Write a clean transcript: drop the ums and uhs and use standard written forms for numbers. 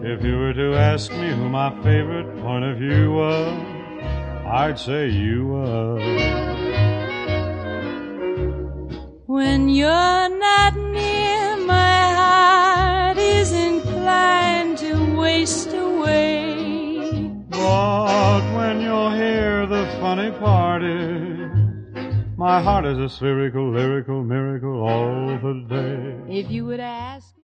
If you were to ask me who my favorite point of view was, I'd say you was. When you're not near, my heart is inclined to waste away. But when you're here, the funny part is, my heart is a spherical, lyrical miracle all the day. If you would ask